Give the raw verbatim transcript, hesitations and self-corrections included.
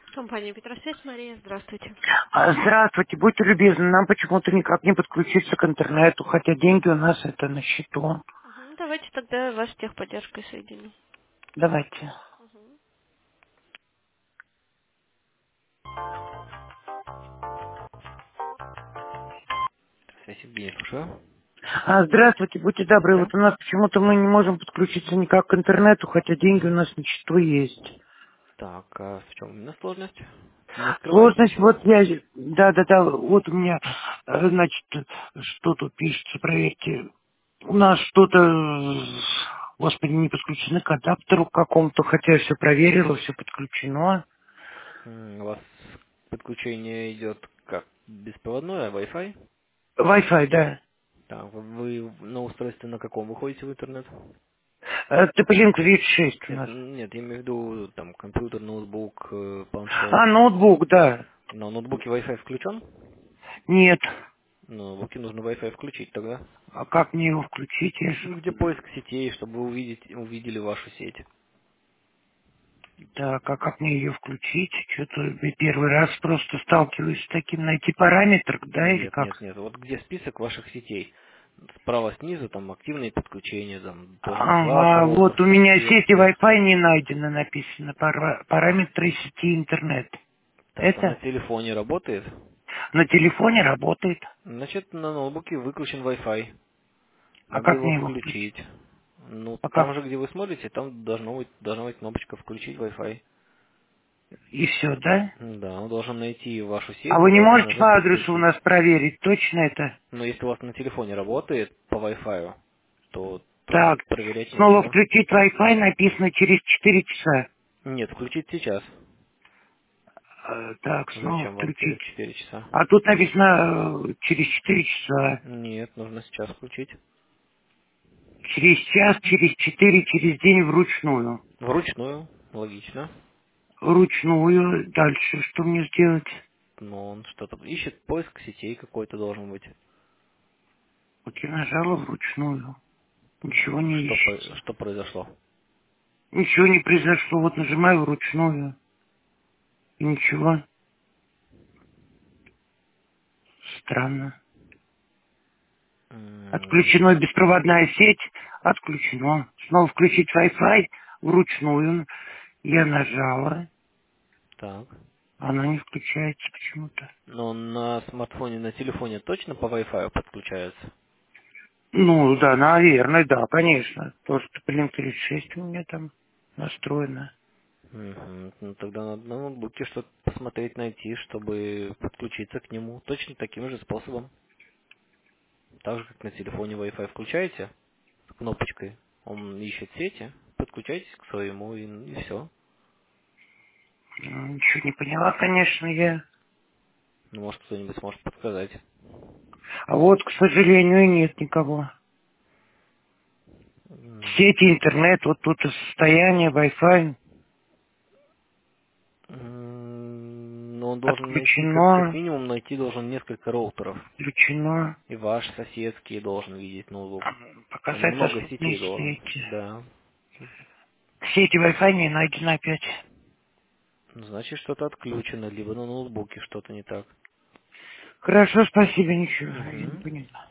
Компания Петросвязь, Мария, здравствуйте. А, Здравствуйте, будьте любезны, нам почему-то никак не подключиться к интернету, хотя деньги у нас это на счету. Мгм, давайте тогда вас с техподдержкой соединю. Давайте. Я Евгений, слушаю. А, здравствуйте, будьте добры, Да? вот у нас почему-то мы не можем подключиться никак к интернету, хотя деньги у нас на счету есть. Так, а в чем именно сложность? Не открывается Сложность, ничего? вот я, да-да-да, вот у меня, э, значит, что тут пишется, проверьте. У нас что-то, э, господи, не подключены к адаптеру к какому-то, хотя я все проверила, все подключено. М, У вас подключение идет как? Беспроводное, Wi-Fi? Wi-Fi, да. Так, вы на устройстве на каком выходите в интернет? Э, Тополинка тридцать шесть у Нет, нас. н- нет, я имею в виду там компьютер, ноутбук, э, планшет. А, ноутбук, да. На ноутбуке Wi-Fi включен? Нет. На ноутбуке нужно Wi-Fi включить тогда. А как мне его включить? Я же... Ну, где поиск сетей, чтобы вы увидеть, увидели вашу сеть. Так, а как мне ее включить? Что-то первый раз просто сталкиваюсь с таким. Найти параметр, да, или Нет, как? нет, нет. Вот где список ваших сетей? Справа снизу там активные подключения, там должно быть ваш Ага, роутер, вот у меня сети соответственно. Wi-Fi не найдены, написано. Пара- Параметры сети интернет. Так, а на Это телефоне работает? на телефоне работает. Значит, на ноутбуке выключен Wi-Fi. А Надо как его мне его включить? включить. Ну, А там как? же, где вы смотрите, там должно быть, должна быть кнопочка «Включить Wi-Fi». И все, да? Да, он должен найти вашу А сеть и вы не должен можете нажать по адресу у «Подключить». нас проверить, точно это? Но если у вас на телефоне работает по Wi-Fi, то тут Так, проверять снова нечего. включить Wi-Fi написано через четыре часа. Нет, включить сейчас. Э, Так, снова Зачем вам через включить. четыре часа? А тут написано э, через четыре часа. Нет, нужно сейчас включить. Через час, через четыре, через день вручную. Вручную, логично. Вручную. Дальше что мне сделать? Но он что-то ищет, поиск сетей какой-то должен быть. Вот я нажала вручную. Ничего не Что, по- ищется. что произошло? Ничего не произошло. Вот нажимаю вручную. И ничего. Странно. М, Отключена беспроводная сеть. Отключено. Снова включить Wi-Fi вручную. Я нажала. Так. Она не включается почему-то. Но на смартфоне, на телефоне точно по Wi-Fi подключается? Ну, да, наверное, да, конечно. То, что блин, тридцать шесть у меня там настроено. Мгм. Ну тогда надо на ноутбуке что-то посмотреть, найти, чтобы подключиться к нему. Точно таким же способом. Так же, как на телефоне Wi-Fi включаете с кнопочкой, он ищет сети, подключайтесь к своему и, все. Ну, ничего не поняла, конечно, я. Ну, может, кто-нибудь сможет подсказать. А вот, к сожалению, нет никого. М, Сети, интернет, вот тут и состояние, Wi-Fi м, Но он должен найти, как, как отключено, минимум, найти должен несколько роутеров. включено. И ваш соседский должен видеть ноутбук. Там Показать много доступные сетей должен. сети. Да. Сети Wi-Fi не найдено опять. Значит, что-то отключено, либо на ноутбуке что-то не так. Хорошо, спасибо, ничего, я не Угу. поняла.